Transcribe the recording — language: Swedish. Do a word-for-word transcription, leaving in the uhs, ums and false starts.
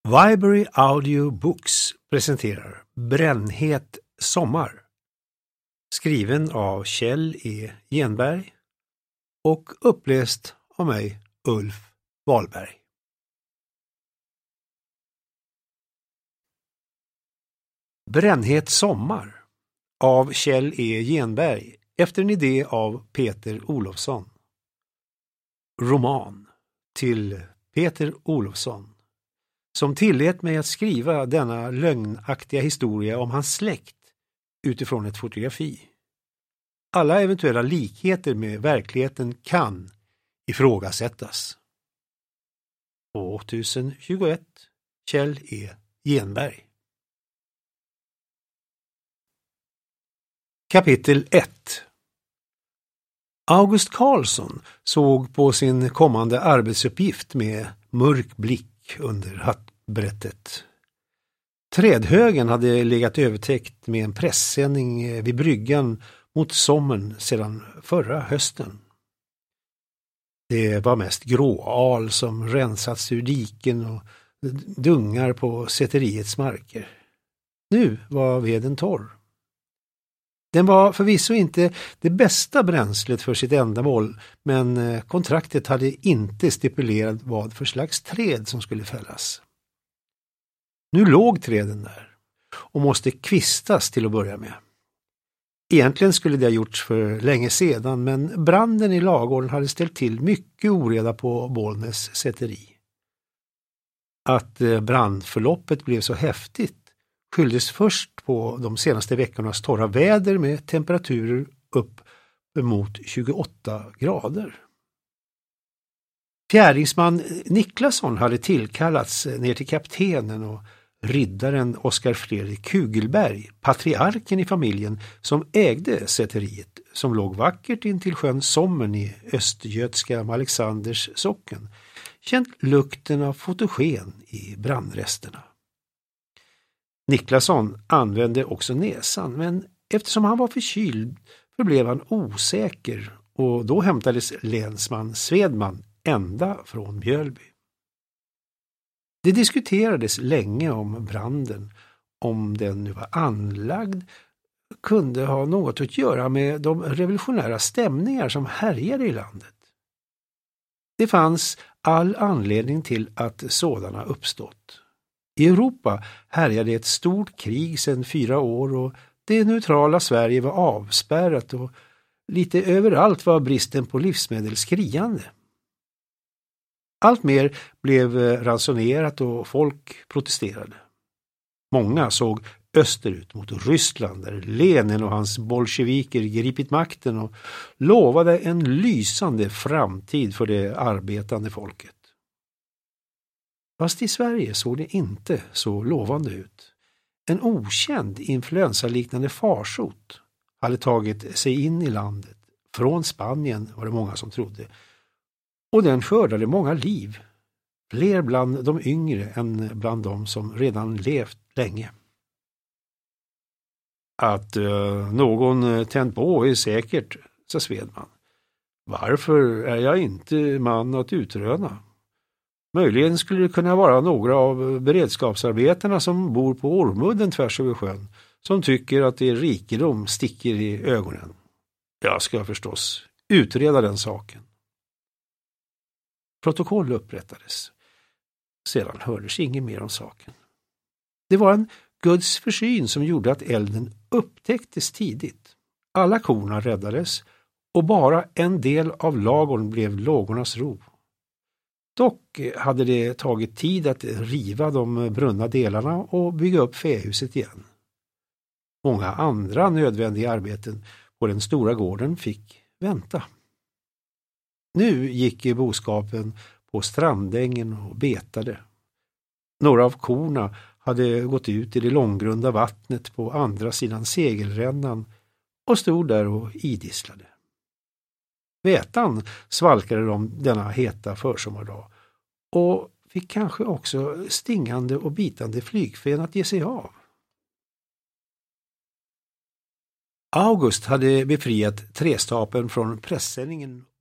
Viberry Audio Books presenterar Brännhet sommar, skriven av Kjell E. Genberg och uppläst av mig, Ulf Wahlberg. Brännhet sommar av Kjell E. Genberg efter en idé av Peter Olofsson. Roman till Peter Olofsson, som tillät mig att skriva denna lögnaktiga historia om hans släkt utifrån ett fotografi. Alla eventuella likheter med verkligheten kan ifrågasättas. tvåtusentjugoett Kjell E. Genberg. Kapitel ett. August Karlsson såg på sin kommande arbetsuppgift med mörk blick under hattbrättet. Trädhögen hade legat övertäckt med en pressändning vid bryggan mot sommaren sedan förra hösten. Det var mest gråal som rensats ur diken och dungar på säteriets marker. Nu var veden torr. Den var förvisso inte det bästa bränslet för sitt ändamål, men kontraktet hade inte stipulerat vad för slags träd som skulle fällas. Nu låg träden där och måste kvistas till att börja med. Egentligen skulle det ha gjorts för länge sedan, men branden i lagården hade ställt till mycket oreda på Bollnäs säteri. Att brandförloppet blev så häftigt skylldes först på de senaste veckornas torra väder med temperaturer upp mot tjugoåtta grader. Fjärdingsman Niklasson hade tillkallats ner till kaptenen och riddaren Oskar Fredrik Kugelberg, patriarken i familjen som ägde säteriet, som låg vackert intill sjön Sommern i östgötska Alexanders socken, känt lukten av fotogen i brandresterna. Niklasson använde också näsan, men eftersom han var förkyld förblev han osäker och då hämtades länsman Svedman ända från Mjölby. Det diskuterades länge om branden, om den nu var anlagd, kunde ha något att göra med de revolutionära stämningar som härjade i landet. Det fanns all anledning till att sådana uppstått. I Europa härjade ett stort krig sedan fyra år och det neutrala Sverige var avspärrat och lite överallt var bristen på livsmedel skriande. Allt mer blev ransonerat och folk protesterade. Många såg österut mot Ryssland där Lenin och hans bolsjeviker gripit makten och lovade en lysande framtid för det arbetande folket. Fast i Sverige såg det inte så lovande ut. En okänd influensaliknande farsot hade tagit sig in i landet. Från Spanien var det många som trodde. Och den skördade många liv. Fler bland de yngre än bland de som redan levt länge. Att uh, någon tänt på är säkert, sa Svedman. Varför är jag inte man att utröna? Möjligen skulle det kunna vara några av beredskapsarbetarna som bor på Ormudden tvärs över sjön som tycker att det är rikedom sticker i ögonen. Jag ska förstås utreda den saken. Protokoll upprättades. Sedan hördes inget mer om saken. Det var en Guds försyn som gjorde att elden upptäcktes tidigt. Alla korna räddades och bara en del av lagorn blev lågornas ro. Dock hade det tagit tid att riva de brunna delarna och bygga upp fähuset igen. Många andra nödvändiga arbeten på den stora gården fick vänta. Nu gick boskapen på strandängen och betade. Några av korna hade gått ut i det långgrunda vattnet på andra sidan segelrännan och stod där och idisslade. Vätan svalkade de denna heta försommardag och fick kanske också stingande och bitande flygfen att ge sig av. August hade befriat trästapeln från pressändningen